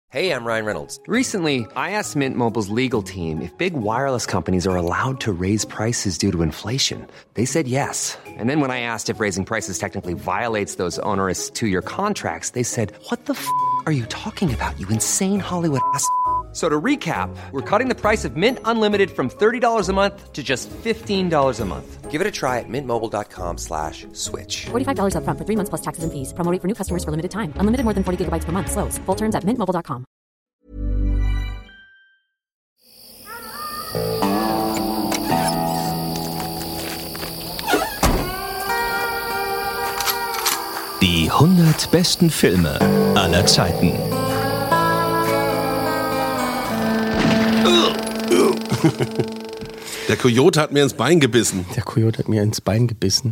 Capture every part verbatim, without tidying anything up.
Hey, I'm Ryan Reynolds. Recently, I asked Mint Mobile's legal team if big wireless companies are allowed to raise prices due to inflation. They said yes. And then when I asked if raising prices technically violates those onerous two-year contracts, they said, what the f*** are you talking about, you insane Hollywood ass f- So to recap, we're cutting the price of Mint Unlimited from thirty dollars a month to just fifteen dollars a month. Give it a try at mintmobile.com slash switch. forty-five dollars up front for three months plus taxes and fees. Promo rate for new customers for limited time. Unlimited more than forty gigabytes per month. Slows full terms at mint mobile dot com. Die hundert besten Filme aller Zeiten. Der Kojote hat mir ins Bein gebissen. Der Kojote hat mir ins Bein gebissen.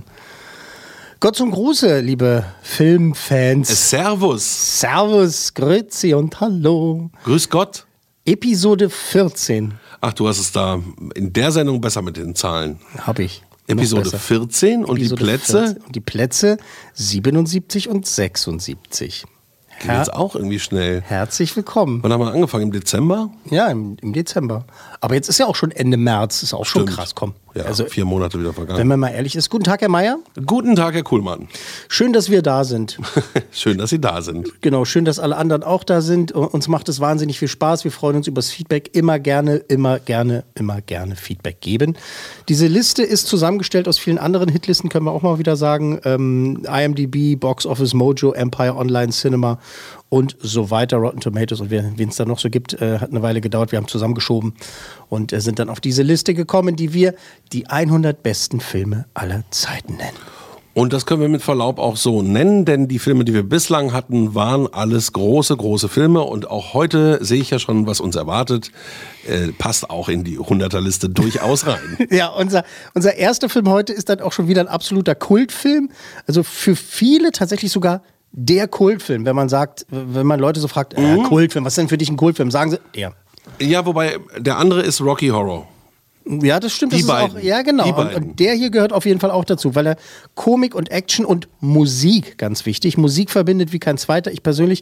Gott zum Gruße, liebe Filmfans. Servus. Servus, grüezi und hallo. Grüß Gott. Episode vierzehn. Ach, du hast es da in der Sendung besser mit den Zahlen. Hab ich. Episode vierzehn und Episode die Plätze? vierzehn und die Plätze siebenundsiebzig und sechsundsiebzig. Geht jetzt auch irgendwie schnell. Herzlich willkommen. Wann haben wir angefangen? Im Dezember? Ja, im, im Dezember. Aber jetzt ist ja auch schon Ende März. Ist auch schon Stimmt. krass, komm. Ja, also, vier Monate wieder vergangen. wenn man mal ehrlich ist. Guten Tag, Herr Meier. Guten Tag, Herr Kuhlmann. Schön, dass wir da sind. Schön, dass Sie da sind. Genau, schön, dass alle anderen auch da sind. Uns macht es wahnsinnig viel Spaß. Wir freuen uns über das Feedback. Immer gerne, immer gerne, immer gerne Feedback geben. Diese Liste ist zusammengestellt aus vielen anderen Hitlisten, können wir auch mal wieder sagen. Ähm, IMDb, Box Office Mojo, Empire Online Cinema und so weiter. Rotten Tomatoes und wen es da noch so gibt, äh, hat eine Weile gedauert. Wir haben zusammengeschoben und äh, sind dann auf diese Liste gekommen, die wir die hundert besten Filme aller Zeiten nennen. Und das können wir mit Verlaub auch so nennen, denn die Filme, die wir bislang hatten, waren alles große, große Filme. Und auch heute sehe ich ja schon, was uns erwartet, äh, passt auch in die hunderter-Liste durchaus rein. Ja, unser, unser erster Film heute ist dann auch schon wieder ein absoluter Kultfilm. Also für viele tatsächlich sogar der Kultfilm. Wenn man sagt, wenn man Leute so fragt, äh, Kultfilm, was ist denn für dich ein Kultfilm? Sagen sie, der. Ja, wobei der andere ist Rocky Horror. Ja, das stimmt. Die Das ist beiden. Auch, ja, genau. Die Und, beiden. und der hier gehört auf jeden Fall auch dazu, weil er Komik und Action und Musik, ganz wichtig, Musik verbindet wie kein zweiter. Ich persönlich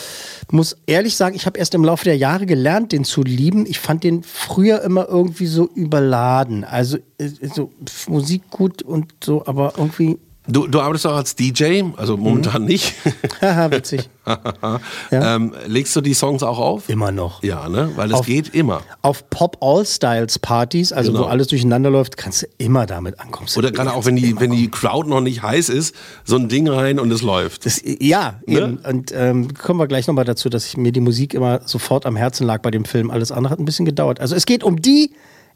muss ehrlich sagen, ich habe erst im Laufe der Jahre gelernt, den zu lieben. Ich fand den früher immer irgendwie so überladen. Also so Musik gut und so, aber irgendwie... Du, du arbeitest auch als D J, also momentan nicht. Haha, witzig. Ja. ähm, legst du die Songs auch auf? Immer noch. Ja, ne? Weil es Auf- geht immer. Auf Pop-All-Styles-Partys, also Genau. wo alles durcheinander läuft, kannst du immer damit ankommen. Oder gerade auch, wenn die, wenn die Crowd noch nicht heiß ist, so ein Ding rein und es läuft. Das, ja, Ne? eben. Und ähm, kommen wir gleich nochmal dazu, dass ich mir die Musik immer sofort am Herzen lag bei dem Film. Alles andere hat ein bisschen gedauert. Also es geht um die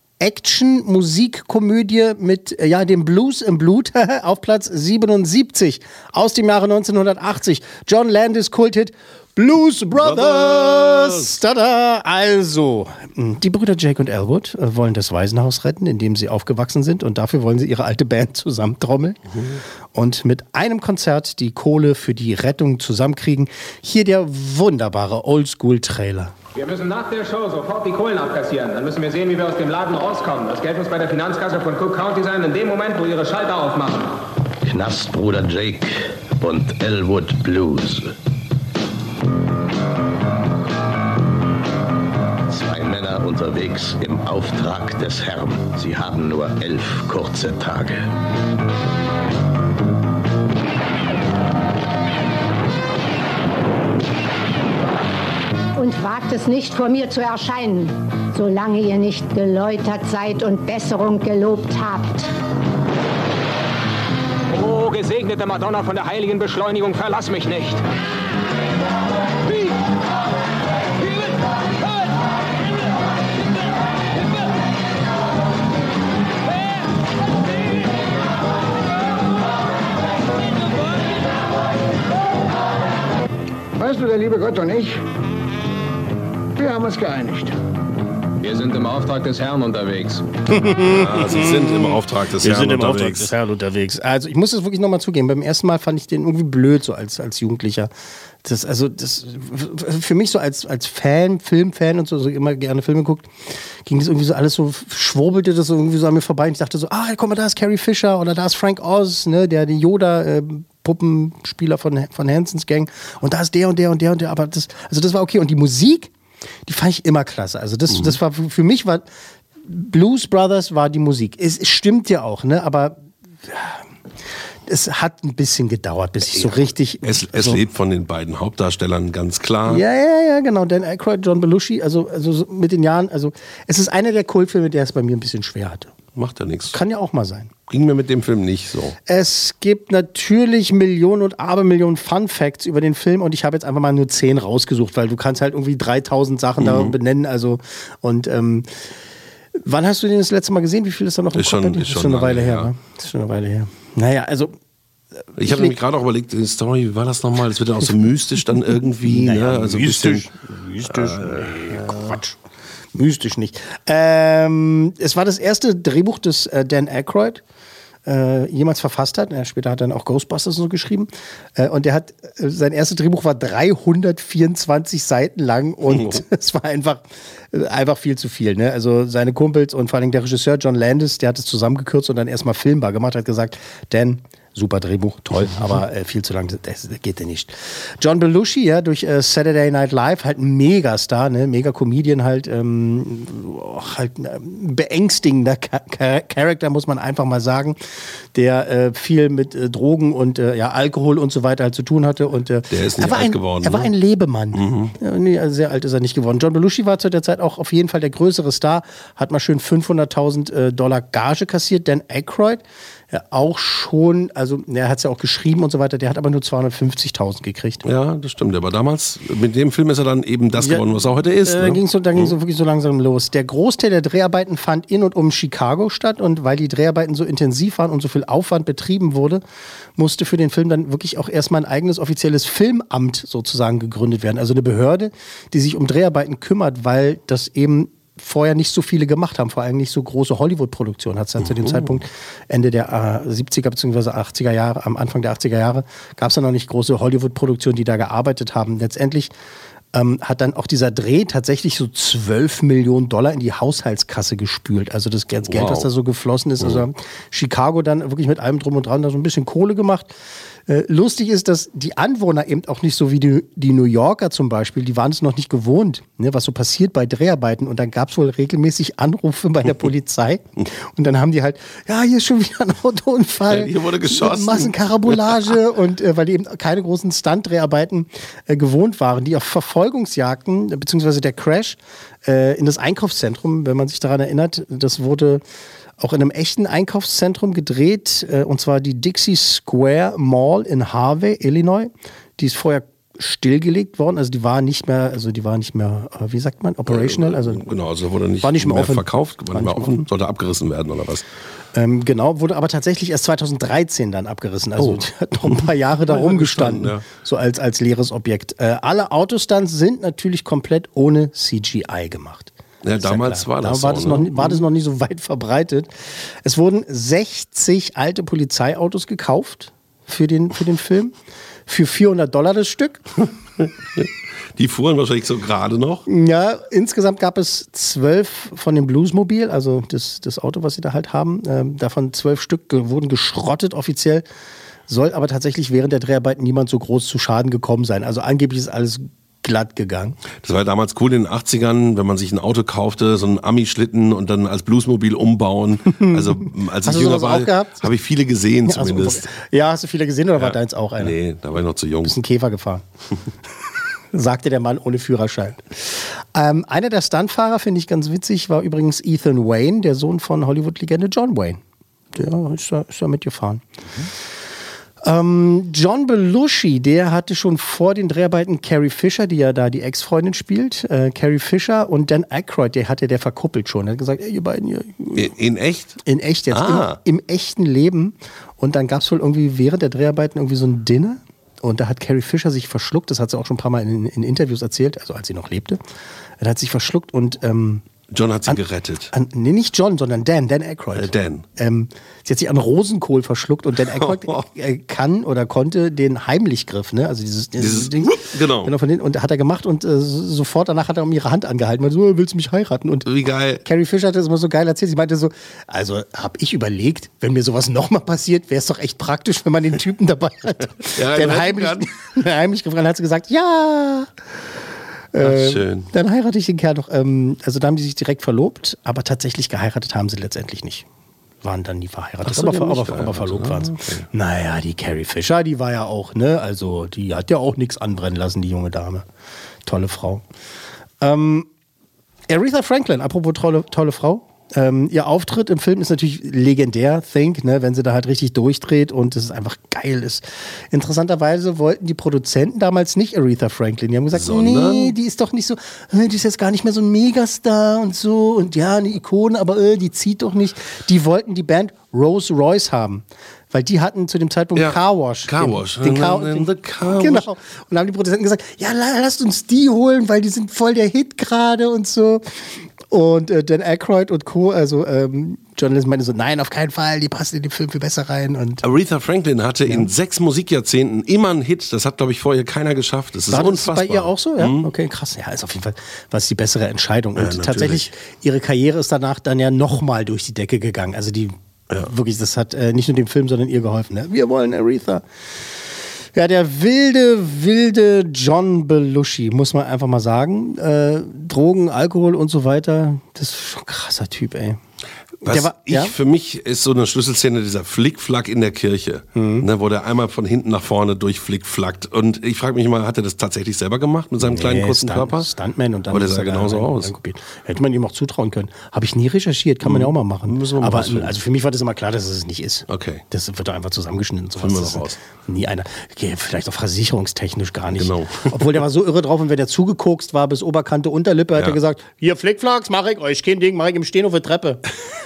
Action-Musik-Komödie mit äh, ja, dem Blues im Blut auf Platz siebenundsiebzig aus dem Jahre neunzehnhundertachtzig. John Landis Kulthit Blues Brothers. Brothers. Tada! Also, die Brüder Jake und Elwood äh, wollen das Waisenhaus retten, in dem sie aufgewachsen sind, und dafür wollen sie ihre alte Band zusammentrommeln mhm. und mit einem Konzert die Kohle für die Rettung zusammenkriegen. Hier der wunderbare Oldschool-Trailer. Wir müssen nach der Show sofort die Kohlen abkassieren. Dann müssen wir sehen, wie wir aus dem Laden rauskommen. Das Geld muss bei der Finanzkasse von Cook County sein, in dem Moment, wo ihre Schalter aufmachen. Knastbruder Jake und Elwood Blues. Zwei Männer unterwegs im Auftrag des Herrn. Sie haben nur elf kurze Tage. Und wagt es nicht, vor mir zu erscheinen, solange ihr nicht geläutert seid und Besserung gelobt habt. Oh, gesegnete Madonna von der heiligen Beschleunigung, verlass mich nicht. Weißt du, der liebe Gott und ich, wir haben uns geeinigt. Wir sind im Auftrag des Herrn unterwegs. Ja, sie sind im Auftrag des Wir Herrn sind im unterwegs. Auftrag des Herrn unterwegs. Also ich muss das wirklich nochmal zugeben. Beim ersten Mal fand ich den irgendwie blöd, so als, als Jugendlicher. Das, also das, für mich so als, als Fan, Filmfan und so, so immer gerne Filme guckt, ging das irgendwie so alles so, schwurbelte das so irgendwie so an mir vorbei. Und ich dachte so, ah, guck mal, da ist Carrie Fisher oder da ist Frank Oz, ne, der den Yoda äh, Puppenspieler von, von Hansons Gang und da ist der und der und der und der, aber das, also das war okay. Und die Musik, die fand ich immer klasse. Also das, mhm. das war, für mich war, Blues Brothers war die Musik. Es, es stimmt ja auch, ne, aber es hat ein bisschen gedauert, bis ich so richtig... Es, es so lebt von den beiden Hauptdarstellern, ganz klar. Ja, ja, ja, genau. Dan Aykroyd, John Belushi, also, also so mit den Jahren, also es ist einer der Kultfilme, der es bei mir ein bisschen schwer hatte. Macht ja nichts. Kann ja auch mal sein. Ging mir mit dem Film nicht so. Es gibt natürlich Millionen und Abermillionen Fun Facts über den Film und ich habe jetzt einfach mal nur zehn rausgesucht, weil du kannst halt irgendwie dreitausend Sachen mhm. da benennen, also und ähm, wann hast du den das letzte Mal gesehen? Wie viel ist da noch im ist schon, ist, ist schon schon eine Weile her. Ja. Ne? Ist schon eine Weile her. Naja, also ich habe nämlich gerade auch überlegt, die Story, wie war das nochmal? Das wird ja auch so mystisch dann irgendwie. Naja, ne? Also mystisch. Bisschen, mystisch. Äh, Quatsch. Mystisch nicht. Ähm, es war das erste Drehbuch, das äh, Dan Aykroyd äh, jemals verfasst hat. Ja, später hat er dann auch Ghostbusters so geschrieben. Äh, und der hat, äh, sein erstes Drehbuch war dreihundertvierundzwanzig Seiten lang und oh. es war einfach, äh, einfach viel zu viel. Ne? Also seine Kumpels und vor allem der Regisseur John Landis, der hat es zusammengekürzt und dann erstmal filmbar gemacht, hat gesagt, Dan, super Drehbuch, toll, aber äh, viel zu lang, das, das geht ja nicht. John Belushi, ja, durch äh, Saturday Night Live, halt ein Megastar, ne, Mega-Comedian halt, ähm, halt ein beängstigender Char- Charakter, muss man einfach mal sagen, der äh, viel mit äh, Drogen und äh, ja, Alkohol und so weiter halt zu tun hatte. Und, äh, der ist nicht er war alt ein, geworden. Er war ne? ein Lebemann. Mhm. Ja, nee, also sehr alt ist er nicht geworden. John Belushi war zu der Zeit auch auf jeden Fall der größere Star, hat mal schön fünfhunderttausend äh, Dollar Gage kassiert. Dan Aykroyd, ja, auch schon, also er hat es ja auch geschrieben und so weiter, der hat aber nur zweihundertfünfzigtausend gekriegt. Ja, das stimmt. Aber damals, mit dem Film ist er dann eben das geworden, ja, was er heute ist. Äh, ne? ging's so, da ging es so wirklich so langsam los. Der Großteil der Dreharbeiten fand in und um Chicago statt und weil die Dreharbeiten so intensiv waren und so viel Aufwand betrieben wurde, musste für den Film dann wirklich auch erstmal ein eigenes offizielles Filmamt sozusagen gegründet werden. Also eine Behörde, die sich um Dreharbeiten kümmert, weil das eben vorher nicht so viele gemacht haben, vor allem nicht so große Hollywood-Produktionen. Hat es dann mhm. zu dem Zeitpunkt Ende der äh, siebziger bzw. achtziger Jahre, am Anfang der achtziger Jahre, gab es dann noch nicht große Hollywood-Produktionen, die da gearbeitet haben. Letztendlich ähm, hat dann auch dieser Dreh tatsächlich so zwölf Millionen Dollar in die Haushaltskasse gespült. Also das Geld, wow. was da so geflossen ist. Also Chicago dann wirklich mit allem drum und dran da so ein bisschen Kohle gemacht. Äh, lustig ist, dass die Anwohner eben auch nicht so wie die, die New Yorker zum Beispiel, die waren es noch nicht gewohnt, ne, was so passiert bei Dreharbeiten. Und dann gab es wohl regelmäßig Anrufe bei der Polizei. Und dann haben die halt, ja, hier ist schon wieder ein Autounfall. Ja, hier wurde geschossen. Massenkarambolage. Und äh, weil die eben keine großen Stunt-Dreharbeiten äh, gewohnt waren, die auf Verfolgungsjagden, äh, beziehungsweise der Crash äh, in das Einkaufszentrum, wenn man sich daran erinnert, das wurde auch in einem echten Einkaufszentrum gedreht, äh, und zwar die Dixie Square Mall in Harvey, Illinois. Die ist vorher stillgelegt worden, also die war nicht mehr, also die war nicht mehr, äh, wie sagt man, operational, also genau, also wurde nicht, war nicht mehr, mehr offen. verkauft, war, war nicht mehr offen, offen, sollte abgerissen werden oder was? Ähm, genau, wurde aber tatsächlich erst zweitausenddreizehn dann abgerissen, also oh. die hat noch ein paar Jahre da rumgestanden, ja. so als, als leeres Objekt. Äh, alle Autostunts sind natürlich komplett ohne C G I gemacht. Ja, damals ja war das, da war, so, das ne? noch, war das noch nicht so weit verbreitet. Es wurden sechzig alte Polizeiautos gekauft für den, für den Film. Für vierhundert Dollar das Stück. Die fuhren wahrscheinlich so gerade noch. Ja, insgesamt gab es zwölf von dem Bluesmobil, also das, das Auto, was sie da halt haben. Ähm, davon zwölf Stück ge- wurden geschrottet offiziell. Soll aber tatsächlich während der Dreharbeiten niemand so groß zu Schaden gekommen sein. Also angeblich ist alles glatt gegangen. Das war ja damals cool in den achtzigern, wenn man sich ein Auto kaufte, so einen Ami-Schlitten und dann als Bluesmobil umbauen. Also als ich jünger war, habe ich viele gesehen zumindest. Also, ja, hast du viele gesehen oder ja. war deins auch einer? Nee, da war ich noch zu jung. Du bist ein Käfer gefahren. Sagte der Mann ohne Führerschein. Ähm, einer der Stuntfahrer, finde ich ganz witzig, war übrigens Ethan Wayne, der Sohn von Hollywood-Legende John Wayne. Der ist da, ist da mitgefahren. Mhm. Ähm, John Belushi, der hatte schon vor den Dreharbeiten Carrie Fisher, die ja da die Ex-Freundin spielt, äh, Carrie Fisher und Dan Aykroyd, der hatte der verkuppelt schon. Er hat gesagt, ey, ihr beiden hier. In, in echt? In echt jetzt, ah. im, im echten Leben. Und dann gab es wohl irgendwie während der Dreharbeiten irgendwie so ein Dinner. Und da hat Carrie Fisher sich verschluckt, das hat sie auch schon ein paar Mal in, in Interviews erzählt, also als sie noch lebte. Er hat sich verschluckt und ähm, John hat sie an, gerettet. An, nee, nicht John, sondern Dan, Dan Aykroyd. Äh, Dan. Ähm, sie hat sich an Rosenkohl verschluckt und Dan Aykroyd äh, kann oder konnte den Heimlichgriff, ne? Also dieses, dieses, dieses Ding. Genau. genau von den, und hat er gemacht und äh, sofort danach hat er um ihre Hand angehalten. Weil so, willst du mich heiraten? Und wie geil. Carrie Fisher hat das immer so geil erzählt. Sie meinte so, also habe ich überlegt, wenn mir sowas nochmal passiert, wäre es doch echt praktisch, wenn man den Typen dabei hat. ja, der heimlich, heimlich gefragt hat sie gesagt, ja. Ach, schön. Dann heirate ich den Kerl doch. Ähm, also da haben die sich direkt verlobt, aber tatsächlich geheiratet haben sie letztendlich nicht. Waren dann nie verheiratet, so, aber, aber, aber, aber verlobt ah, waren sie. Okay. Naja, die Carrie Fisher, die war ja auch, ne, also die hat ja auch nichts anbrennen lassen, die junge Dame. Tolle Frau. Ähm, Aretha Franklin, apropos tolle, tolle Frau. Ähm, ihr Auftritt im Film ist natürlich legendär, Think, ne, wenn sie da halt richtig durchdreht und es ist einfach geil ist. Interessanterweise wollten die Produzenten damals nicht Aretha Franklin. Die haben gesagt, Sondern? nee, die ist doch nicht so, äh, die ist jetzt gar nicht mehr so ein Megastar und so und ja, eine Ikone, aber äh, die zieht doch nicht. Die wollten die Band Rolls Royce haben. Weil die hatten zu dem Zeitpunkt ja, Car Wash. Car Wash. Den, den Car, den, the Car genau. Und dann haben die Produzenten gesagt, ja, lasst uns die holen, weil die sind voll der Hit gerade und so. Und äh, Dan Aykroyd und Co., also ähm, Journalisten meinten so, nein, auf keinen Fall, die passen in den Film viel besser rein. Und Aretha Franklin hatte ja. in sechs Musikjahrzehnten immer einen Hit. Das hat, glaube ich, vorher keiner geschafft. Das ist war das unfassbar. bei ihr auch so? Ja? Mhm. Okay, krass. Ja, ist auf jeden Fall was die bessere Entscheidung. Und ja, tatsächlich, ihre Karriere ist danach dann ja nochmal durch die Decke gegangen. Also die, ja. wirklich, das hat äh, nicht nur dem Film, sondern ihr geholfen. Ne? Wir wollen Aretha. Ja, der wilde, wilde John Belushi, muss man einfach mal sagen. Äh, Drogen, Alkohol und so weiter, das ist schon ein krasser Typ, ey. Was war, ich, ja? für mich ist so eine Schlüsselszene dieser Flickflack in der Kirche, mhm. ne, wo der einmal von hinten nach vorne durchflickflackt. Und ich frage mich mal, hat er das tatsächlich selber gemacht mit seinem nee, kleinen kurzen Stunt, Körper? Stuntman und dann Oder sah er genauso aus? Hätte man ihm auch zutrauen können. Habe ich nie recherchiert, kann man mhm. ja auch mal machen. Müssen wir mal Aber rausfinden. Also für mich war das immer klar, dass es nicht ist. Okay. Das wird doch einfach zusammengeschnitten. So Finden wir noch raus. Nie einer. Okay, vielleicht auch versicherungstechnisch gar nicht. Genau. Obwohl der war so irre drauf und wenn der zugekokst war bis Oberkante, Unterlippe, hat ja. er gesagt, hier Flickflacks, mach ich euch, kein Ding, mach ich im Stehen auf der Treppe.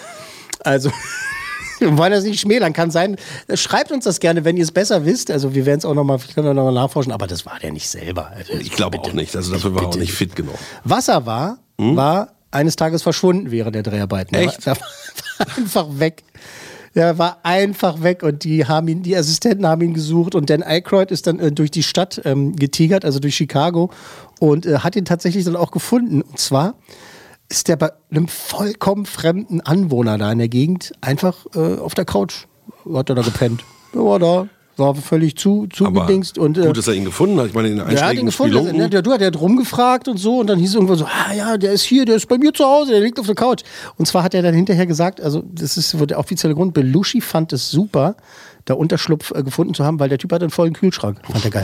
Also, wir wollen das nicht schmälern, kann sein. Schreibt uns das gerne, wenn ihr es besser wisst. Also wir werden es auch nochmal, vielleicht können wir noch mal nachforschen, aber das war der nicht selber. Also, ich glaube auch nicht, also dafür war er auch nicht fit genug. Was er war, hm? war eines Tages verschwunden während der Dreharbeiten. Echt? Er war, war einfach weg. Er war einfach weg und die haben ihn, die Assistenten haben ihn gesucht und Dan Aykroyd ist dann äh, durch die Stadt ähm, getigert, also durch Chicago und äh, hat ihn tatsächlich dann auch gefunden. Und zwar ist der bei einem vollkommen fremden Anwohner da in der Gegend einfach äh, auf der Couch. Hat er da gepennt. Er war da, war völlig zu, zugedingst. Und, äh, gut, dass er ihn gefunden hat. Ich meine, in den einschlägigen ja, hat ihn gefunden. Also, ne, der, du hat er rumgefragt und so und dann hieß es irgendwo so, ah ja, der ist hier, der ist bei mir zu Hause, der liegt auf der Couch. Und zwar hat er dann hinterher gesagt, also das ist der offizielle Grund, Belushi fand es super, da Unterschlupf äh, gefunden zu haben, weil der Typ hat einen vollen Kühlschrank. Fand er geil.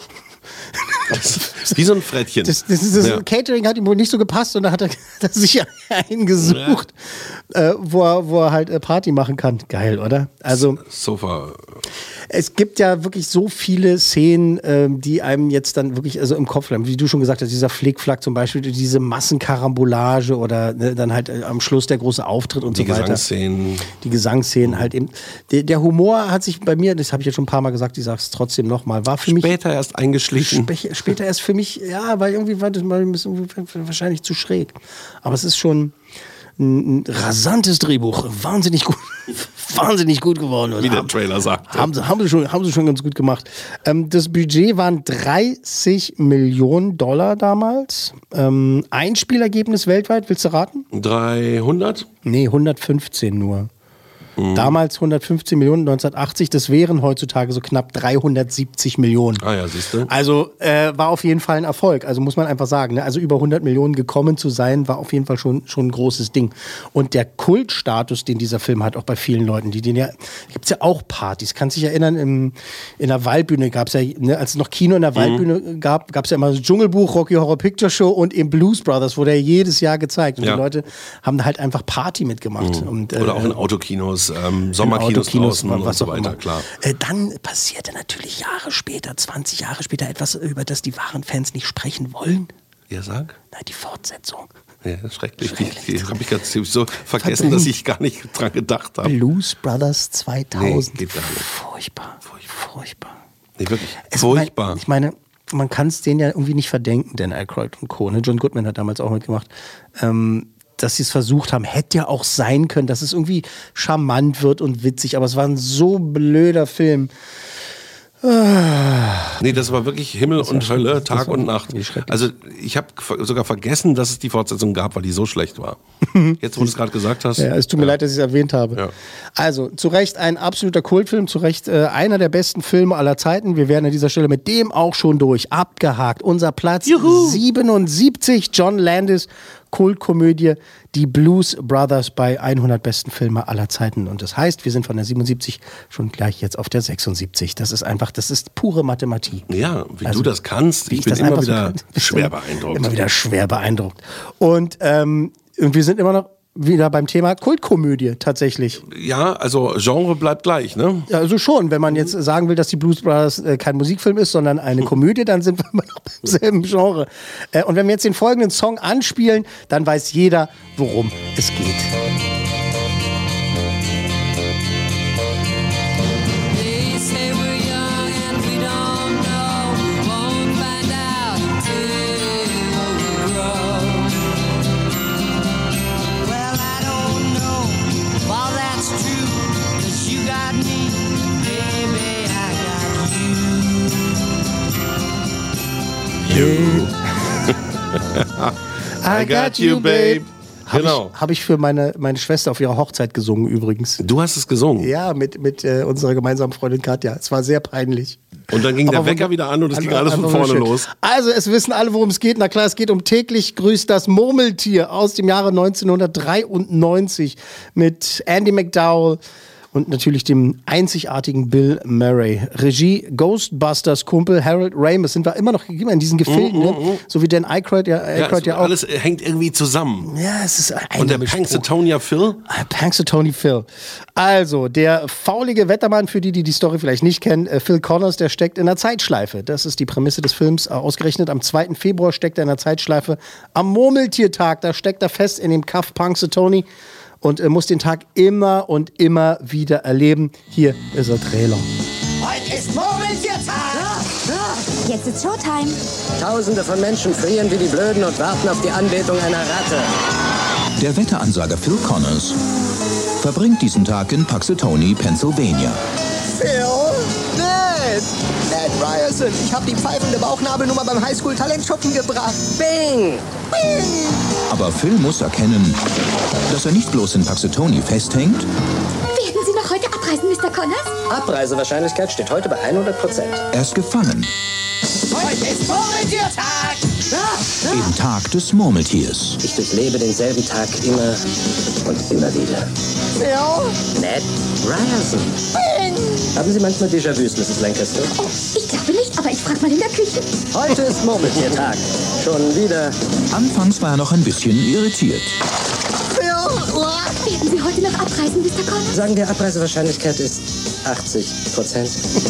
Wie so ein Frettchen. Das, das, das, das ja. Catering hat ihm wohl nicht so gepasst und da hat er, hat er sich einen gesucht, ja. äh, wo, er, wo er halt äh, Party machen kann. Geil, oder? Also Sofa. Es gibt ja wirklich so viele Szenen, ähm, die einem jetzt dann wirklich also im Kopf bleiben. Wie du schon gesagt hast, dieser Flickflack zum Beispiel, diese Massenkarambolage oder ne, dann halt äh, am Schluss der große Auftritt und die so weiter. Die Gesangsszenen. Die Gesangsszenen mhm. halt eben. Der, der Humor hat sich bei mir, das habe ich jetzt schon ein paar Mal gesagt, ich sage es trotzdem nochmal, war für später mich... Später erst eingeschlichen. Sp- später erst für mich, ja, weil irgendwie war das mal ein bisschen wahrscheinlich zu schräg. Aber es ist schon ein, ein rasantes Drehbuch, wahnsinnig gut, wahnsinnig gut geworden. Wie der Trailer sagt. Haben sie, haben, sie schon, haben sie schon ganz gut gemacht. Ähm, das Budget waren dreißig Millionen Dollar damals. Ähm, Einspielergebnis weltweit, willst du raten? dreihundert? Nee, hundertfünfzehn nur. Mhm. Damals hundertfünfzehn Millionen, neunzehnhundertachtzig, das wären heutzutage so knapp dreihundertsiebzig Millionen. Ah ja, siehst du. Also äh, war auf jeden Fall ein Erfolg, also muss man einfach sagen. Ne? Also über hundert Millionen gekommen zu sein, war auf jeden Fall schon, schon ein großes Ding. Und der Kultstatus, den dieser Film hat, auch bei vielen Leuten, die den ja, gibt es ja auch Partys. Kannst dich erinnern, im, in der Waldbühne gab es ja, ne, als es noch Kino in der Waldbühne mhm. gab, gab es ja immer das Dschungelbuch, Rocky Horror Picture Show und eben Blues Brothers, wurde ja jedes Jahr gezeigt. Und ja. die Leute haben halt einfach Party mitgemacht. Mhm. Und, äh, Oder auch in Autokinos. Ähm, Sommerkinos draußen was und so auch weiter, immer. klar. Äh, dann passierte natürlich Jahre später, zwanzig Jahre später, etwas, über das die wahren Fans nicht sprechen wollen. Ja, sag. Na, die Fortsetzung. Ja, schrecklich. schrecklich. Die, die habe ich gerade so vergessen, Verbringen. dass ich gar nicht dran gedacht habe. Blues Brothers zweitausend. Nee, geht gar nicht. Furchtbar. Furchtbar. Furchtbar. Nee, wirklich. Es Furchtbar. Mein, ich meine, man kann es denen ja irgendwie nicht verdenken, Dan Aykroyd und Co. Ne? John Goodman hat damals auch mitgemacht. Ähm, dass sie es versucht haben. Hätte ja auch sein können, dass es irgendwie charmant wird und witzig, aber es war ein so blöder Film. Nee, das war wirklich Himmel und Hölle, Tag und Nacht. Also ich habe sogar vergessen, dass es die Fortsetzung gab, weil die so schlecht war. Jetzt, wo du es gerade gesagt hast. Ja, es tut mir ja. leid, dass ich es erwähnt habe. Ja. Also, zu Recht ein absoluter Kultfilm, zu Recht äh, einer der besten Filme aller Zeiten. Wir wären an dieser Stelle mit dem auch schon durch. Abgehakt. Unser Platz Juhu. siebenundsiebzig, John Landis, Kultkomödie, die Blues Brothers bei hundert besten Filme aller Zeiten. Und das heißt, wir sind von der siebenundsiebzig schon gleich jetzt auf der sechsundsiebzig. Das ist einfach, das ist pure Mathematik. Ja, wie also, du das kannst, ich, ich bin immer wieder so schwer beeindruckt. Immer wieder schwer beeindruckt. Und, ähm, und wir sind immer noch wieder beim Thema Kultkomödie tatsächlich. Ja, also Genre bleibt gleich, ne? Ja, also schon. Wenn man jetzt sagen will, dass die Blues Brothers äh, kein Musikfilm ist, sondern eine Komödie, dann sind wir immer noch beim selben Genre. Äh, und wenn wir jetzt den folgenden Song anspielen, dann weiß jeder, worum es geht. You. I got you, babe. Habe genau. ich, hab ich für meine, meine Schwester auf ihrer Hochzeit gesungen übrigens. Du hast es gesungen? Ja, mit, mit äh, unserer gemeinsamen Freundin Katja. Es war sehr peinlich. Und dann ging Aber der Wecker wieder an und es ging alles von vorne los. Also es wissen alle, worum es geht. Na klar, es geht um Täglich grüßt das Murmeltier aus dem Jahre neunzehnhundertdreiundneunzig mit Andy McDowell und natürlich dem einzigartigen Bill Murray. Regie Ghostbusters Kumpel Harold Ramis. Sind wir immer noch immer in diesen Gefilden, mm, mm, mm. ne? So wie Dan Aykroyd ja, Aykroyd ja, ja auch. Alles hängt irgendwie zusammen. Ja, es ist ein Und der Punxsutawney Phil? Punxsutawney Phil. Also, der faulige Wettermann, für die, die die Story vielleicht nicht kennen, äh, Phil Connors, der steckt in einer Zeitschleife. Das ist die Prämisse des Films. Äh, ausgerechnet am zweiten Februar steckt er in einer Zeitschleife. Am Murmeltiertag, da steckt er fest in dem Kaff Punxsutawney. Und er muss den Tag immer und immer wieder erleben. Hier ist der Trailer. Heute ist Murmeltiertag! Jetzt ist Showtime. Tausende von Menschen frieren wie die Blöden und warten auf die Anbetung einer Ratte. Der Wetteransager Phil Connors verbringt diesen Tag in Punxsutawney, Pennsylvania. Phil? Ned! Ned Ryerson, ich habe die pfeifende Bauchnabelnummer beim Highschool-Talentschuppen gebracht. Bing! Bing! Aber Phil muss erkennen, dass er nicht bloß in Punxsutawney festhängt. Werden Sie noch heute abreisen, Mister Connors? Abreisewahrscheinlichkeit steht heute bei hundert Prozent. Er ist gefangen. Heute ist Murmeltiertag! Im Tag des Murmeltiers. Ich durchlebe denselben Tag immer und immer wieder. Phil? Ned Ryerson. Bing! Haben Sie manchmal Déjà-vus, Misses Lancaster? Oh, ich glaube nicht, aber ich frage mal in der Küche. Heute ist Murmeltiertag. Schon wieder. Anfangs war er noch ein bisschen irritiert. Phil! Werden Sie heute noch abreisen, Mister Connors? Sagen wir, Abreisewahrscheinlichkeit ist achtzig Prozent.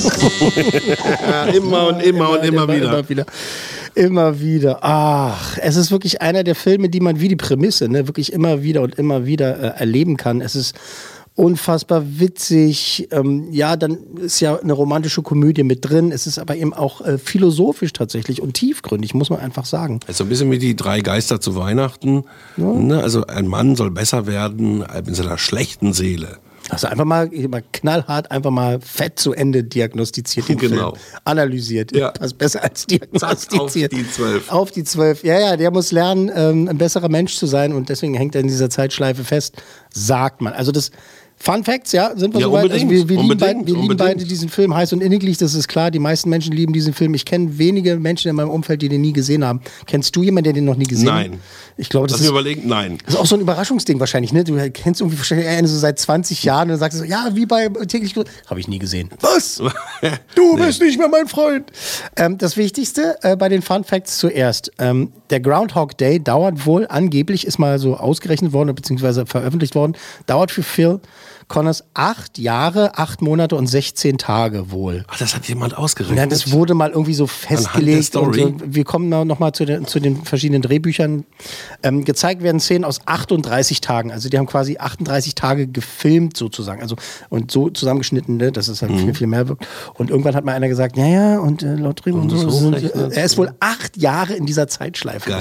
immer und immer und immer, immer, wieder. immer wieder. Immer wieder. Ach, es ist wirklich einer der Filme, die man wie die Prämisse, ne, wirklich immer wieder und immer wieder äh, erleben kann. Es ist unfassbar witzig. Ähm, ja, dann ist ja eine romantische Komödie mit drin. Es ist aber eben auch äh, philosophisch tatsächlich und tiefgründig, muss man einfach sagen. Es ist so ein bisschen wie die drei Geister zu Weihnachten. Ja. Ne? Also ein Mann soll besser werden in seiner schlechten Seele. Also einfach mal, mal knallhart, einfach mal fett zu Ende diagnostiziert, den genau. Film. Analysiert. Ja. Passt besser als diagnostiziert. Auf die zwölf. Auf die zwölf. Ja, ja, der muss lernen, ähm, ein besserer Mensch zu sein und deswegen hängt er in dieser Zeitschleife fest, sagt man. Also das Fun Facts, ja, sind wir ja, soweit. Also wir wir lieben, beide, wir lieben beide unbedingt. diesen Film heiß und inniglich, das ist klar. Die meisten Menschen lieben diesen Film. Ich kenne wenige Menschen in meinem Umfeld, die den nie gesehen haben. Kennst du jemanden, der den noch nie gesehen nein. hat? Ich glaube, das Lass ist, mir überlegen, nein. Das ist auch so ein Überraschungsding wahrscheinlich, ne? Du kennst irgendwie wahrscheinlich einen so seit zwanzig Jahren und dann sagst du so, ja, wie bei täglich grüßt. Habe ich nie gesehen. Was? Du bist nee. nicht mehr mein Freund. Ähm, das Wichtigste äh, bei den Fun Facts zuerst. Ähm, der Groundhog Day dauert wohl, angeblich ist mal so ausgerechnet worden, beziehungsweise veröffentlicht worden, dauert für Phil Connors acht Jahre, acht Monate und sechzehn Tage wohl. Ach, das hat jemand ausgerechnet? Ja, das wurde mal irgendwie so festgelegt. Und, äh, wir kommen noch mal zu den, zu den verschiedenen Drehbüchern. Ähm, gezeigt werden Szenen aus achtunddreißig Tagen. Also die haben quasi achtunddreißig Tage gefilmt sozusagen. Also und so zusammengeschnitten, ne, dass es halt mhm. viel, viel mehr wirkt. Und irgendwann hat mal einer gesagt, ja, ja, und äh, laut Drehbuch und so. so sind, äh, er ist wohl acht Jahre in dieser Zeitschleife geil. gefangen.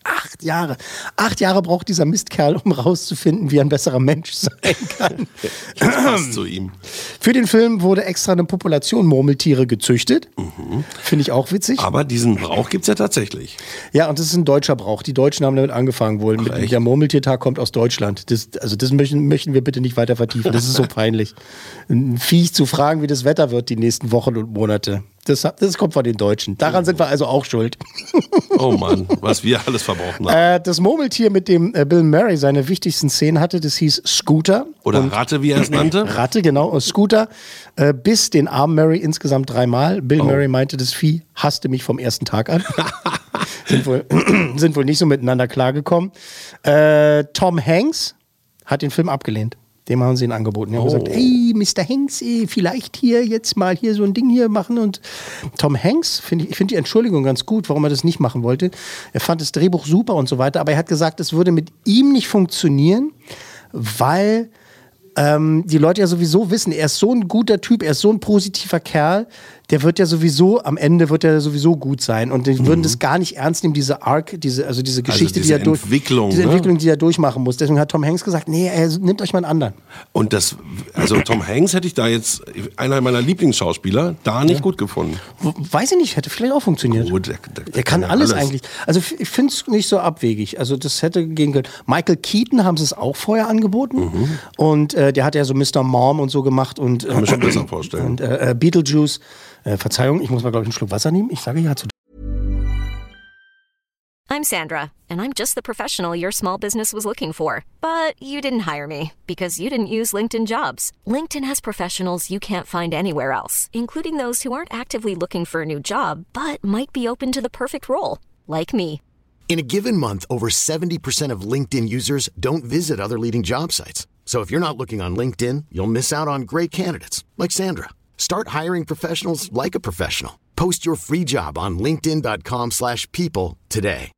Acht Jahre. Acht Jahre braucht dieser Mistkerl, um rauszufinden, wie er ein besserer Mensch sein kann. Das passt zu ihm. Für den Film wurde extra eine Population Murmeltiere gezüchtet. Mhm. Finde ich auch witzig. Aber diesen Brauch gibt es ja tatsächlich. Ja, und das ist ein deutscher Brauch. Die Deutschen haben damit angefangen wohl. Ach, mit, der Murmeltiertag kommt aus Deutschland. Das, also das möchten, möchten wir bitte nicht weiter vertiefen. Das ist so peinlich. Ein Viech zu fragen, wie das Wetter wird die nächsten Wochen und Monate. Das, das kommt von den Deutschen. Daran sind wir also auch schuld. Oh Mann, was wir alles verbrauchen haben. Äh, das Murmeltier, mit dem äh, Bill Murray seine wichtigsten Szenen hatte, das hieß Scooter. Oder und Ratte, wie er es nannte. Ratte, genau. Und Scooter äh, biss den armen Murray insgesamt dreimal. Bill oh. Murray meinte, das Vieh hasste mich vom ersten Tag an. sind, wohl, sind wohl nicht so miteinander klargekommen. Äh, Tom Hanks hat den Film abgelehnt. Dem haben sie ihn angeboten. Die haben oh. gesagt, ey, Mister Hanks, ey, vielleicht hier jetzt mal hier so ein Ding hier machen. Und Tom Hanks, find ich, ich finde die Entschuldigung ganz gut, warum er das nicht machen wollte. Er fand das Drehbuch super und so weiter, aber er hat gesagt, es würde mit ihm nicht funktionieren, weil ähm, die Leute ja sowieso wissen, er ist so ein guter Typ, er ist so ein positiver Kerl, der wird ja sowieso, am Ende wird er sowieso gut sein. Und die mhm. würden das gar nicht ernst nehmen, diese Arc, diese, also diese Geschichte, also diese die er durch, Entwicklung, diese ne? Entwicklung, die er durchmachen muss. Deswegen hat Tom Hanks gesagt, nee, er nimmt euch mal einen anderen. Und das, also Tom Hanks hätte ich da jetzt, einer meiner Lieblingsschauspieler, da nicht ja. gut gefunden. Weiß ich nicht, hätte vielleicht auch funktioniert. Gut, der, der, der kann, kann alles, alles eigentlich. Also ich finde es nicht so abwegig. Also das hätte gehen können. Michael Keaton haben sie es auch vorher angeboten. Mhm. Und äh, der hat ja so Mister Mom und so gemacht. Und, äh, kann mir schon besser vorstellen. Und äh, Beetlejuice. Äh, Verzeihung, ich muss mal, glaube ich, einen Schluck Wasser nehmen. Ich sage ja zu. I'm Sandra, and I'm just the professional your small business was looking for. But you didn't hire me, because you didn't use LinkedIn Jobs. LinkedIn has professionals you can't find anywhere else, including those who aren't actively looking for a new job, but might be open to the perfect role, like me. In a given month, over seventy percent of LinkedIn users don't visit other leading job sites. So if you're not looking on LinkedIn, you'll miss out on great candidates, like Sandra. Start hiring professionals like a professional. Post your free job on linkedin.com slash people today.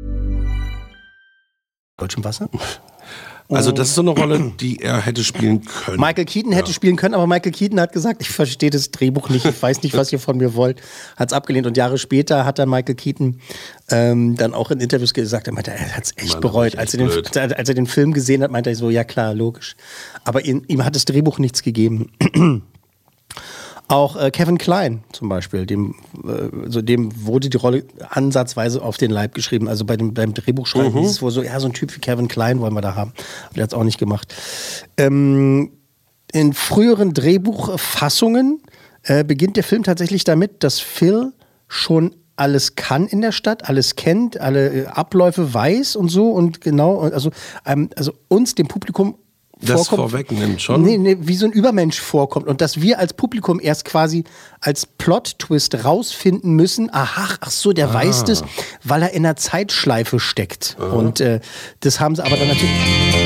Deutschem Wasser? Also das ist so eine Rolle, die er hätte spielen können. Michael Keaton hätte ja. spielen können, aber Michael Keaton hat gesagt, ich verstehe das Drehbuch nicht, ich weiß nicht, was ihr von mir wollt. Hat es abgelehnt und Jahre später hat dann Michael Keaton ähm, dann auch in Interviews gesagt, er meinte, er hat es echt Mann, bereut. Als er, den, als er den Film gesehen hat, meinte er so, ja klar, logisch. Aber ihm, ihm hat das Drehbuch nichts gegeben. Auch äh, Kevin Kline zum Beispiel, dem, äh, so dem wurde die Rolle ansatzweise auf den Leib geschrieben. Also bei dem, beim Drehbuchschreiben mhm. ist es wohl so, ja, so ein Typ wie Kevin Kline wollen wir da haben. Aber der hat es auch nicht gemacht. Ähm, in früheren Drehbuchfassungen äh, beginnt der Film tatsächlich damit, dass Phil schon alles kann in der Stadt, alles kennt, alle äh, Abläufe weiß und so und genau, also, ähm, also uns, dem Publikum, das vorkommt, vorwegnimmt schon? Nee, nee, wie so ein Übermensch vorkommt. Und dass wir als Publikum erst quasi als Plot-Twist rausfinden müssen, aha, ach so, der ah. weiß das, weil er in einer Zeitschleife steckt. Ah. Und äh, das haben sie aber dann natürlich...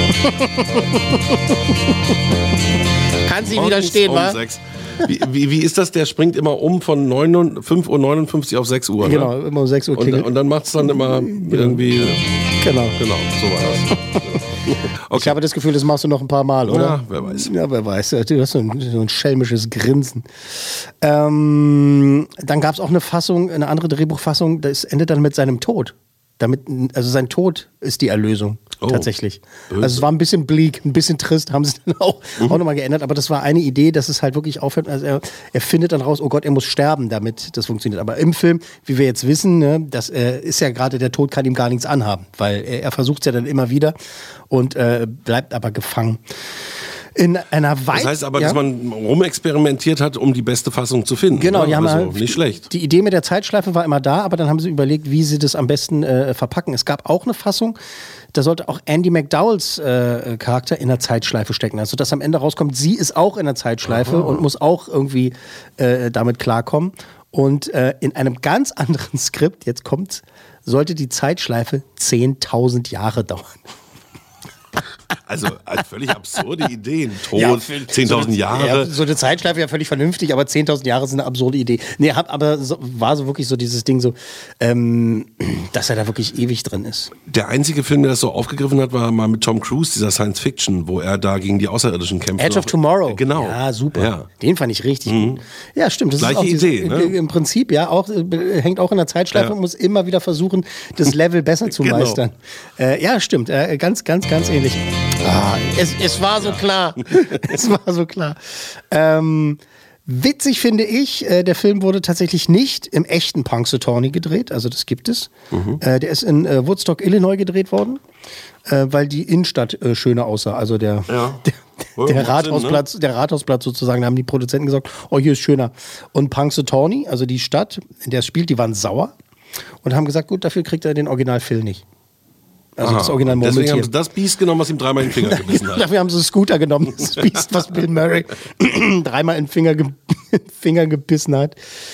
Kann sie widerstehen, wa? Wie, wie, wie ist das? Der springt immer um von fünf Uhr neunundfünfzig auf sechs Uhr. Genau, ne? immer um sechs Uhr klingelt. Und, und dann macht es dann immer irgendwie... Genau. Genau, so war das. Okay. Ich habe das Gefühl, das machst du noch ein paar Mal, oder? Ja, wer weiß. Ja, wer weiß. Du hast so ein, so ein schelmisches Grinsen. Ähm, dann gab es auch eine Fassung, eine andere Drehbuchfassung, das endet dann mit seinem Tod. Damit, also sein Tod ist die Erlösung, oh, tatsächlich. Böse. Also es war ein bisschen bleak, ein bisschen trist, haben sie dann auch, mhm. auch nochmal geändert. Aber das war eine Idee, dass es halt wirklich aufhört. Also er, er findet dann raus, oh Gott, er muss sterben, damit das funktioniert. Aber im Film, wie wir jetzt wissen, ne, das äh, ist ja gerade, der Tod kann ihm gar nichts anhaben. Weil er, er versucht es ja dann immer wieder und äh, bleibt aber gefangen. In einer Weit- das heißt aber, ja? dass man rumexperimentiert hat, um die beste Fassung zu finden. Genau, ne? die haben also, halt, nicht schlecht. Die Idee mit der Zeitschleife war immer da, aber dann haben sie überlegt, wie sie das am besten äh, verpacken. Es gab auch eine Fassung, da sollte auch Andy McDowells äh, Charakter in der Zeitschleife stecken. Also dass am Ende rauskommt, sie ist auch in der Zeitschleife oh. und muss auch irgendwie äh, damit klarkommen. Und äh, in einem ganz anderen Skript, jetzt kommt's, sollte die Zeitschleife zehntausend Jahre dauern. Also völlig absurde Ideen. Tod, Ja, zehntausend so eine, Jahre. Ja, so eine Zeitschleife ja völlig vernünftig, aber zehntausend Jahre sind eine absurde Idee. Nee, hab, aber so, war so wirklich so dieses Ding so, ähm, dass er da wirklich ewig drin ist. Der einzige Film, der das so aufgegriffen hat, war mal mit Tom Cruise, dieser Science Fiction, wo er da gegen die Außerirdischen kämpft. Edge of Tomorrow. Genau. Ja, super. Ja. Den fand ich richtig mhm. gut. Ja, stimmt. Das Gleiche ist auch Idee, diese, ne? Im Prinzip, ja, auch äh, hängt auch in der Zeitschleife Ja. und muss immer wieder versuchen, das Level besser zu Genau. meistern. Äh, ja, stimmt. Äh, ganz, ganz, ganz ähnlich. Ah, es, es war so klar. Es war so klar. Ähm, witzig finde ich, äh, der Film wurde tatsächlich nicht im echten Punxsutawney gedreht, also das gibt es. Mhm. Äh, der ist in äh, Woodstock, Illinois gedreht worden, äh, weil die Innenstadt äh, schöner aussah. Also der, Ja. der, der, Rathausplatz, der Rathausplatz sozusagen, da haben die Produzenten gesagt, oh, hier ist schöner. Und Punxsutawney, also die Stadt, in der es spielt, die waren sauer und haben gesagt, gut, dafür kriegt er den Original Phil nicht. Also Aha. das Original Deswegen Murmeltier. haben sie das Biest genommen, was ihm dreimal in den Finger gebissen hat. Dafür haben sie Scooter genommen, das Biest, was Bill Murray dreimal in den Finger, ge Finger gebissen hat.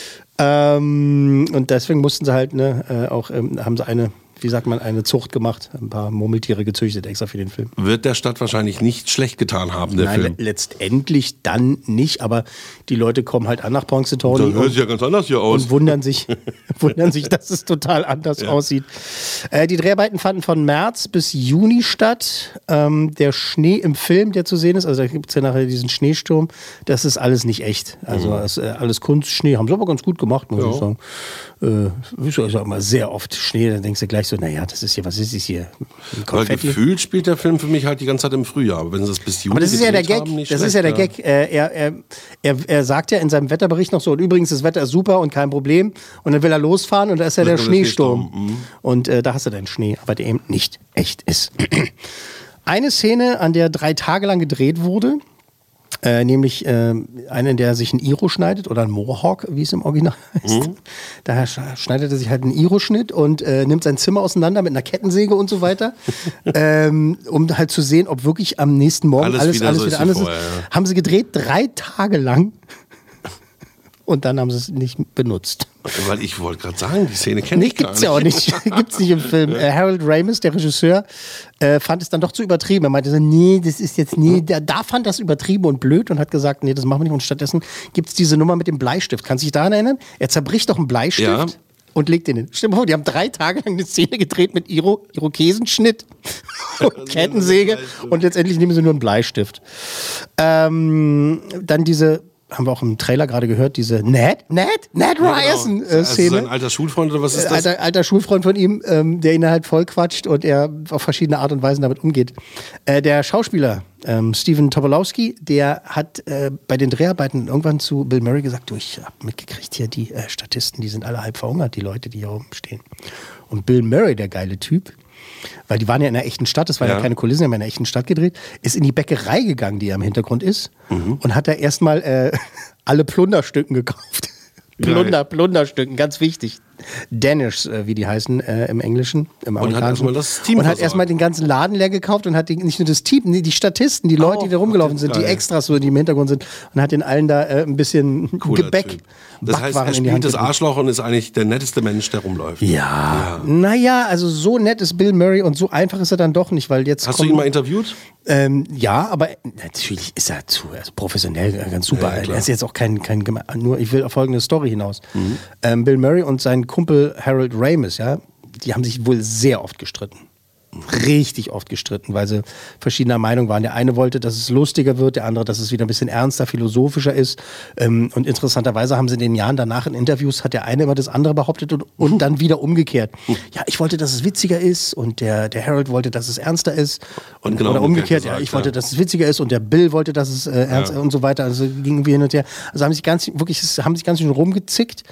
Ähm, und deswegen mussten sie halt, ne, äh, auch, ähm, haben sie eine, wie sagt man, eine Zucht gemacht, ein paar Murmeltiere gezüchtet, extra für den Film. Wird der Stadt wahrscheinlich nicht schlecht getan haben, der Nein, Film. le letztendlich dann nicht, aber die Leute kommen halt an nach Punxsutawney Das hört sich ja ganz anders hier aus. und wundern sich, wundern sich, dass es total anders Ja. aussieht. Äh, die Dreharbeiten fanden von März bis Juni statt. Ähm, der Schnee im Film, der zu sehen ist, also da gibt es ja nachher diesen Schneesturm, das ist alles nicht echt. Also Mhm. das, äh, alles Kunstschnee, haben sie aber ganz gut gemacht, muss Ja. ich sagen. Äh, ist ja auch immer sehr oft Schnee, dann denkst du gleich so, naja, das ist hier, was ist das hier? Ein Aber Konfetti? gefühlt spielt der Film für mich halt die ganze Zeit im Frühjahr. Aber wenn sie das bis Juni Aber das ist ja der gedreht Gag. haben, nicht Das schlecht, ist ja der ja. Gag. Äh, er, er, er, er sagt ja in seinem Wetterbericht noch so, und übrigens, das Wetter ist super und kein Problem. Und dann will er losfahren und da ist ja der Das ist der Schneesturm. Schneesturm, mhm. Und äh, da hast du deinen Schnee, aber der eben nicht echt ist. Eine Szene, an der drei Tage lang gedreht wurde, äh, nämlich äh, eine, in der er sich ein Iro schneidet oder ein Mohawk, wie es im Original heißt. Mhm. Da sch- schneidet er sich halt einen Iro-Schnitt und äh, nimmt sein Zimmer auseinander mit einer Kettensäge und so weiter, ähm, um halt zu sehen, ob wirklich am nächsten Morgen Alles alles, wieder alles so wieder ist wie anders ist. vorher, ja. Haben sie gedreht, drei Tage lang. Und dann haben sie es nicht benutzt. Weil ich wollte gerade sagen, die Szene kenne Nee, ich gar gibt's nicht. ja auch nicht. Gibt's nicht im Film. Äh, Harold Ramis, der Regisseur, äh, fand es dann doch zu übertrieben. Er meinte so, nee, das ist jetzt, nee, da, da fand das übertrieben und blöd und hat gesagt, nee, das machen wir nicht. Und stattdessen gibt's diese Nummer mit dem Bleistift. Kannst du dich daran erinnern? Er zerbricht doch einen Bleistift. Ja. Und legt den hin. Stell dir mal vor, die haben drei Tage lang eine Szene gedreht mit Iro, Irokesenschnitt und Kettensäge und letztendlich nehmen sie nur einen Bleistift. Ähm, dann diese, haben wir auch im Trailer gerade gehört, diese Ned, Ned, Ned Ryerson Genau. äh, Also Szene. sein alter Schulfreund oder was ist Äh, das? Alter, alter Schulfreund von ihm, ähm, der ihn halt voll quatscht und er auf verschiedene Art und Weisen damit umgeht. Äh, der Schauspieler ähm, Steven Tobolowsky, der hat äh, bei den Dreharbeiten irgendwann zu Bill Murray gesagt, du, ich hab mitgekriegt hier, die äh, Statisten, die sind alle halb verhungert, die Leute, die hier rumstehen. Und Bill Murray, der geile Typ, weil die waren ja in einer echten Stadt, das waren ja, Ja. keine Kulissen, die haben ja in einer echten Stadt gedreht, ist in die Bäckerei gegangen, die ja im Hintergrund ist, Mhm. und hat da erstmal äh, alle Plunderstücken gekauft. Plunder, Plunderstücken, ganz wichtig. Danish, äh, wie die heißen äh, im Englischen, im Und hat Amerikanischen. erstmal das Team und hat versorgt. erstmal den ganzen Laden leer gekauft und hat die, nicht nur das Team, nee, die Statisten, die Leute, die da rumgelaufen sind, die geil. Extras, so, die im Hintergrund sind, und hat den allen da äh, ein bisschen Cooler Gebäck, Typ. Das heißt, Backwaren er in die Hand spielt das gedrückt. Arschloch und ist eigentlich der netteste Mensch, der rumläuft. Ja, naja, also so nett ist Bill Murray und so einfach ist er dann doch nicht, weil jetzt Hast du kommen- ihn mal interviewt? ähm, ja, aber natürlich ist er zu also professionell, äh, ganz super. Ja, ja, klar. er ist jetzt auch kein, kein geme- nur, ich will auf folgende Story hinaus. Mhm. Ähm, Bill Murray und sein Kumpel Harold Ramis, ja, die haben sich wohl sehr oft gestritten. Richtig oft gestritten, weil sie verschiedener Meinung waren. Der eine wollte, dass es lustiger wird, der andere, dass es wieder ein bisschen ernster, philosophischer ist. Ähm, und interessanterweise haben sie in den Jahren danach in Interviews, hat der eine immer das andere behauptet und, und dann wieder umgekehrt. Ja, ich wollte, dass es witziger ist und der, der Harold wollte, dass es ernster ist. Und genau Oder umgekehrt umgekehrt, ja, gesagt, ich wollte, ja. dass es witziger ist und der Bill wollte, dass es äh, ernster Ja. und so weiter. Also gingen wir hin und her. Also haben sich ganz, wirklich, haben sich ganz schön rumgezickt.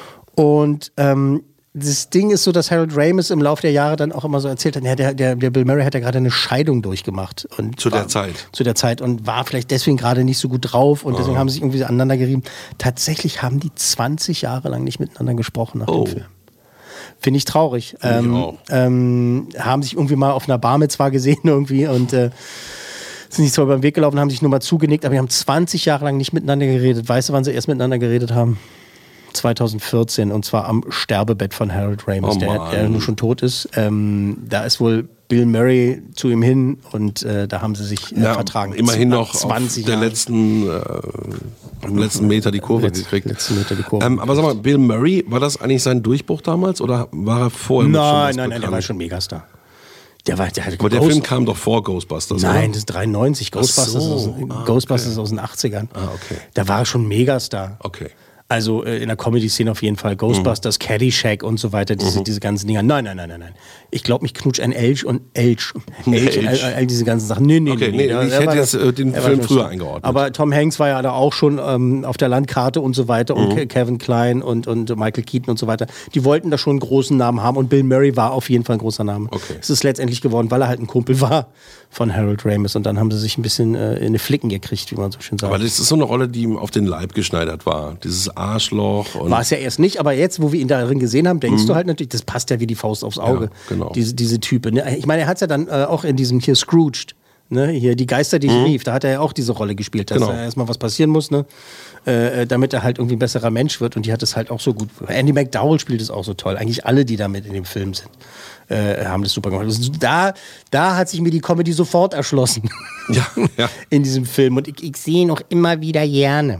Und ähm, das Ding ist so, dass Harold Ramis im Laufe der Jahre dann auch immer so erzählt hat, ja, der, der, der Bill Murray hat ja gerade eine Scheidung durchgemacht. Und Zu der war, Zeit. Zu der Zeit und war vielleicht deswegen gerade nicht so gut drauf und deswegen Ah. haben sie sich irgendwie aneinander gerieben. Tatsächlich haben die zwanzig Jahre lang nicht miteinander gesprochen nach Oh. dem Film. Finde ich traurig. Find ich Ähm, auch. ähm, haben sich irgendwie mal auf einer Bar mit zwar gesehen irgendwie und äh, sind nicht so über den Weg gelaufen, haben sich nur mal zugenickt, aber die haben zwanzig Jahre lang nicht miteinander geredet. Weißt du, wann sie erst miteinander geredet haben? zwanzig vierzehn und zwar am Sterbebett von Harold Ramis, Oh der, Mann. der nun schon tot ist. Ähm, da ist wohl Bill Murray zu ihm hin und äh, da haben sie sich äh, ja, vertragen. Immerhin noch zwanzig auf der Jahre. letzten, äh, am letzten Meter die Kurve Letz, gekriegt. Letzten Meter die Kurve ähm, aber sag mal, Bill Murray, war das eigentlich sein Durchbruch damals oder war er vorher Nein, schon was nein, nein, bekannt? der war schon Megastar. Der war, der hatte aber der Ghost- Film kam doch vor Ghostbusters, Nein, oder? das ist dreiundneunzig, Ghostbusters, so. aus, Ah, Ghostbusters okay. aus den achtzigern. Ah, okay. Da war er schon Megastar. Okay. Also äh, in der Comedy-Szene auf jeden Fall. Ghostbusters, mhm. Caddyshack und so weiter, diese, mhm. diese ganzen Dinger. Nein, nein, nein, nein, nein. Ich glaube, mich knutscht ein Elch und Elch. Elch, Elch. All, all diese ganzen Sachen. Nee, nee, okay, nee. nee, nee. ich Der hätte war jetzt das, äh, den Film früher schon eingeordnet. Aber Tom Hanks war ja da auch schon ähm, auf der Landkarte und so weiter. Und Mhm. Kevin Kline und, und Michael Keaton und so weiter. Die wollten da schon einen großen Namen haben. Und Bill Murray war auf jeden Fall ein großer Name. Okay. Es ist letztendlich geworden, weil er halt ein Kumpel war von Harold Ramis. Und dann haben sie sich ein bisschen äh, in die Flicken gekriegt, wie man so schön sagt. Aber das ist so eine Rolle, die ihm auf den Leib geschneidert war. Dieses Arschloch. Und war es ja erst nicht, aber jetzt, wo wir ihn darin gesehen haben, denkst Mhm. du halt natürlich, das passt ja wie die Faust aufs Auge. Ja, genau. Diese, diese Type. Ne? Ich meine, er hat es ja dann äh, auch in diesem hier Scrooged, ne? Hier die Geister, die ich Mhm. rief, da hat er ja auch diese Rolle gespielt, dass Genau. er erstmal was passieren muss, ne? Äh, damit er halt irgendwie ein besserer Mensch wird und die hat es halt auch so gut. Andy McDowell spielt es auch so toll. Eigentlich alle, die da mit in dem Film sind, äh, haben das super gemacht. Das, da, da hat sich mir die Comedy sofort erschlossen. Ja, ja. In diesem Film und ich, ich sehe ihn auch immer wieder gerne.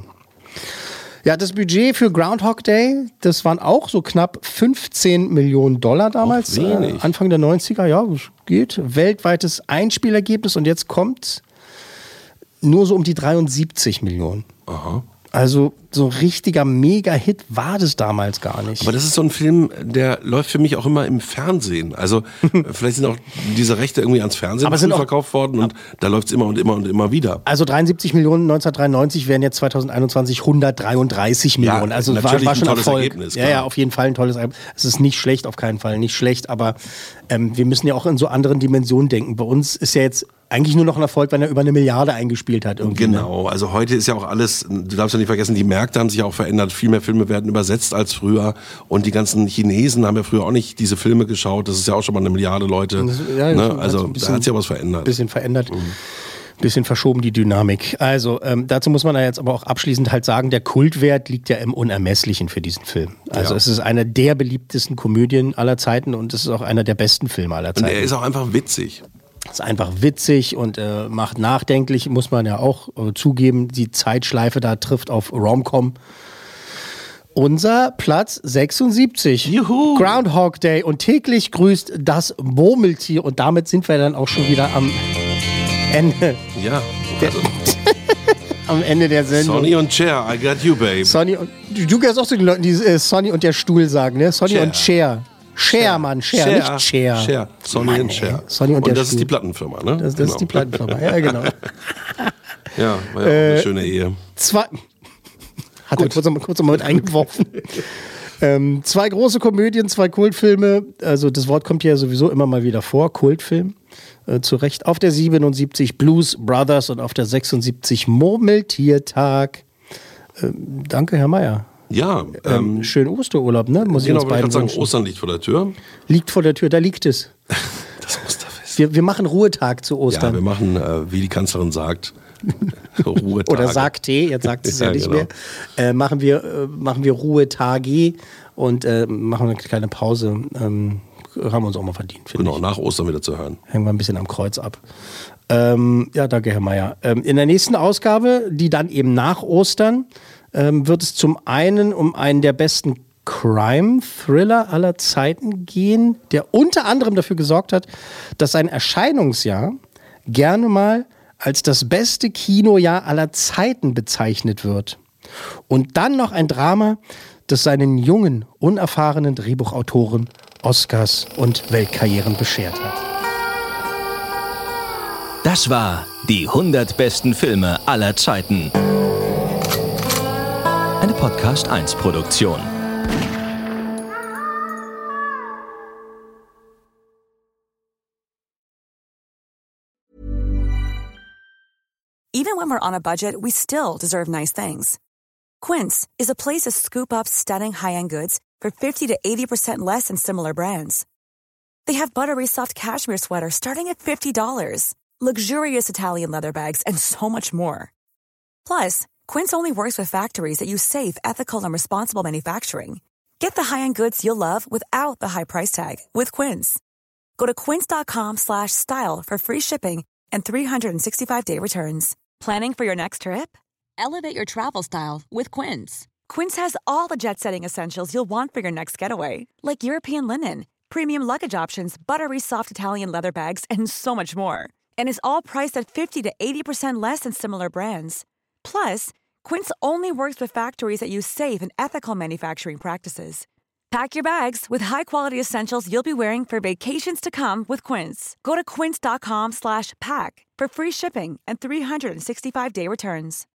Ja, das Budget für Groundhog Day, das waren auch so knapp fünfzehn Millionen Dollar damals. Auch wenig. Äh, Anfang der neunziger, ja, das geht. Weltweites Einspielergebnis und jetzt kommt nur so um die dreiundsiebzig Millionen. Aha. Also so ein richtiger Mega-Hit war das damals gar nicht. Aber das ist so ein Film, der läuft für mich auch immer im Fernsehen. Also vielleicht sind auch diese Rechte irgendwie ans Fernsehen Aber sind auch- verkauft worden und da läuft es immer und immer und immer wieder. Also dreiundsiebzig Millionen neunzehnhundertdreiundneunzig wären jetzt zweitausendeinundzwanzig hundertdreiunddreißig Ja, Millionen. Also war, natürlich war ein schon tolles Erfolg. Ergebnis, ja, klar. ja, auf jeden Fall ein tolles Ergebnis. Es ist nicht schlecht, auf keinen Fall nicht schlecht, aber ähm, wir müssen ja auch in so anderen Dimensionen denken. Bei uns ist ja jetzt eigentlich nur noch ein Erfolg, wenn er über eine Milliarde eingespielt hat. Irgendwie, Genau, also heute ist ja auch alles, du darfst ja nicht vergessen, die Märkte haben sich ja auch verändert. Viel mehr Filme werden übersetzt als früher. Und die ganzen Chinesen haben ja früher auch nicht diese Filme geschaut. Das ist ja auch schon mal eine Milliarde Leute. Das- ja, das ne? hat Also ein bisschen- da hat sich ja was verändert. Ein bisschen verändert. Bisschen verschoben die Dynamik. Also ähm, dazu muss man ja jetzt aber auch abschließend halt sagen, der Kultwert liegt ja im Unermesslichen für diesen Film. Also Ja. es ist einer der beliebtesten Komödien aller Zeiten und es ist auch einer der besten Filme aller Und Zeiten. er ist auch einfach witzig. Ist einfach witzig und äh, macht nachdenklich, muss man ja auch äh, zugeben. Die Zeitschleife da trifft auf Rom-Com. Unser Platz sechsundsiebzig. Juhu. Groundhog Day und täglich grüßt das Murmeltier. Und damit sind wir dann auch schon wieder am Ende. Ja, Der, am Ende der Sendung. Sonny und Cher, I got you, babe. Sonny und du, du gehörst auch zu den Leuten, die äh, Sonny und der Stuhl sagen, ne? Sonny Cher. und Cher. Cher, Mann, Cher, nicht Cher. Cher. Sonny Mann, und Cher. ey. Sonny und, und der das ist Stuhl. die Plattenfirma, ne? Das, das ist die Plattenfirma, ja, genau. Ja, war ja auch eine Äh, schöne Ehe. Zwei. Hat er kurz, noch- kurz noch mal mit eingeworfen. ähm, zwei große Komödien, zwei Kultfilme. Also das Wort kommt ja sowieso immer mal wieder vor. Kultfilm. Äh, zu Recht. Auf der siebenundsiebzig Blues Brothers und auf der sechsundsiebzig Murmeltiertag. Ähm, danke, Herr Meier. Ja, Ähm, ähm, schönen Osterurlaub, ne? Muss ich genau, uns wollte ich beiden gerade sagen, wünschen. Ostern liegt vor der Tür. Liegt vor der Tür, da liegt es. Das Osterfest. Wir, wir machen Ruhetag zu Ja, Ostern. wir machen, äh, wie die Kanzlerin sagt, Ruhetage. Oder sagt jetzt sagt es ja, Ja, nicht genau. mehr. Äh, machen wir, äh, machen wir Ruhetage und äh, machen eine kleine Pause. Ähm, haben wir uns auch mal verdient, finde Genau, ich. nach Ostern wieder zu hören. Hängen wir ein bisschen am Kreuz ab. Ähm, ja, danke, Herr Meier. Ähm, in der nächsten Ausgabe, die dann eben nach Ostern, ähm, wird es zum einen um einen der besten Crime-Thriller aller Zeiten gehen, der unter anderem dafür gesorgt hat, dass sein Erscheinungsjahr gerne mal als das beste Kinojahr aller Zeiten bezeichnet wird. Und dann noch ein Drama, das seinen jungen, unerfahrenen Drehbuchautoren Oscars und Weltkarrieren beschert hat. Das war die hundert besten Filme aller Zeiten. Eine Podcast eins Produktion. Even when we're on a budget, we still deserve nice things. Quince is a place to scoop up stunning high-end goods for fifty to eighty percent less than similar brands. They have buttery soft cashmere sweaters starting at fifty dollars, luxurious Italian leather bags, and so much more. Plus, Quince only works with factories that use safe, ethical, and responsible manufacturing. Get the high-end goods you'll love without the high price tag with Quince. Go to quince.com slash style for free shipping and three sixty-five day returns. Planning for your next trip? Elevate your travel style with Quince. Quince has all the jet-setting essentials you'll want for your next getaway, like European linen, premium luggage options, buttery soft Italian leather bags, and so much more. And is all priced at fifty to eighty percent less than similar brands. Plus, Quince only works with factories that use safe and ethical manufacturing practices. Pack your bags with high-quality essentials you'll be wearing for vacations to come with Quince. Go to quince.com slash pack for free shipping and three sixty-five day returns.